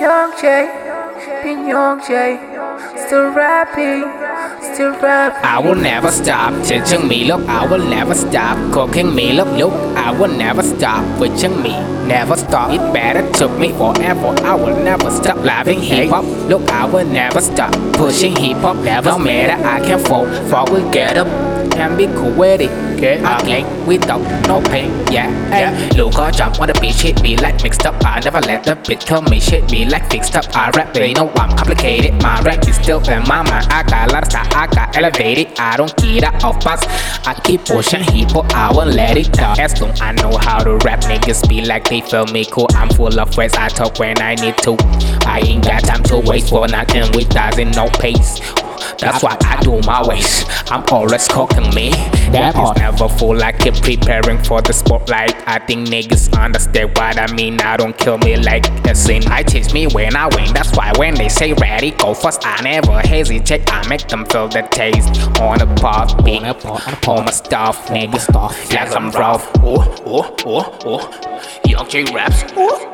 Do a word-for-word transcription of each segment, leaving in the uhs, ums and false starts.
Young J, been Young J, still rapping, still rapping. I will never stop, chasing me look, I will never stop, cooking me look, look, I will never stop, witching me, never stop, it better took me forever, I will never stop, laughing hip hop, look, I will never stop, pushing hip hop, never no matter I can fall, fall we get up, can be cool with it, get again, without no pain, yeah, yeah, look, I jump on the beat, shit be like mixed up, I never let the beat kill me, shit be like fixed up, I rap, they know I'm complicated, my rap is still in my mind, I got a lot of style, I got elevated, I don't get out of box, I keep pushing hip hop, I won't let it down, as long I know how to rap, niggas be like they feel me cool, I'm full of words, I talk when I need to, I ain't got time to waste for nothing with doesn't no pace. That's why I do my ways, I'm always cooking me. That is never full, I keep preparing for the spotlight. I think niggas understand what I mean, I don't kill me like a sin. I chase me when I win, that's why when they say ready, go first, I never hesitate. I make them feel the taste on the pop beat, on my stuff, nigga stuff, like I'm rough. Oh, oh, oh, oh, Young J raps.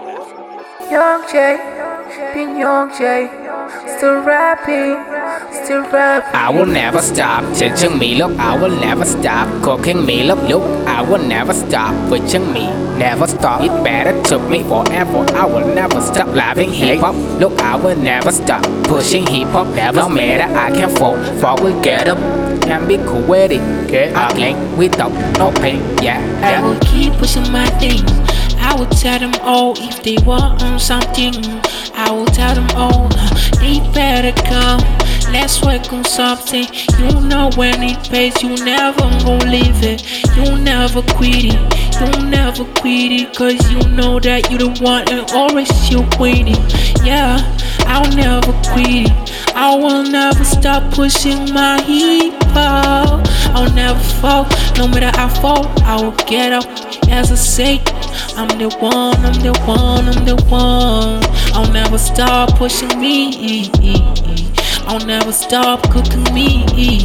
Young J, been Young J, still rapping, still rapping. I will never stop, chasing me look, I will never stop, cooking me look, look, I will never stop, witching me, never stop, it better took me forever, I will never stop, laughing hip hop, look, I will never stop, pushing hip hop, never no matter I can fall, fall we get up, can be cool with it, get again, without no pain, yeah, yeah. I will keep pushing my things, I will tell them all if they want something, I will tell them all, they better come, let's work on something. You know when it pays, you never gon' leave it, you never quit it, you never quit it, cause you know that you the one and always you winning. Yeah, I'll never quit it, I will never stop pushing my hip hop, I'll never fall, no matter I fall, I will get up. As I say, I'm the one, I'm the one, I'm the one. I'll never stop pushing me, I'll never stop cooking me,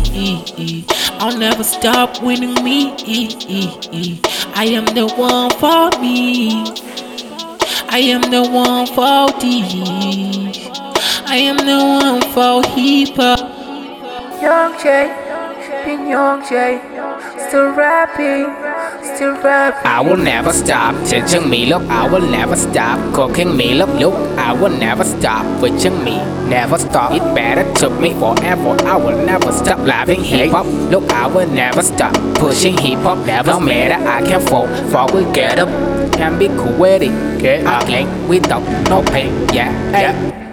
I'll never stop winning me. I am the one for me, I am the one for these, I am the one for hip hop. Young J, been Young J, still rapping, still rapping. I will never stop, chasing me look, I will never stop, cooking me look, look, I will never stop, witching me, never stop, it better took me forever, I will never stop, laughing hip hop, look, I will never stop, pushing hip hop, never no matter I can fall, fall we get up, can be cool with it, get again, without no pain, yeah, yeah.